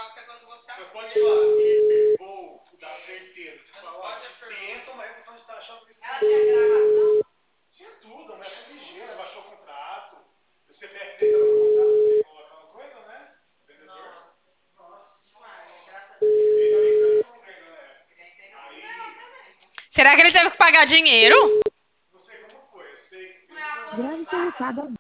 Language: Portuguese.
Mas pode falar, vou dar certeza. Você fala, ó, tenta, mas a gente tá achando que Ela tinha gravação? tinha tudo, a mulher foi ligeira, baixou o contrato. O CPF dele tava no contrato, você coloca uma coisa, né? Vendedor. Nossa, graças a Deus. Ele também foi problema, né? Será que ele teve que pagar dinheiro? Não sei como foi, eu sei que Grande resultado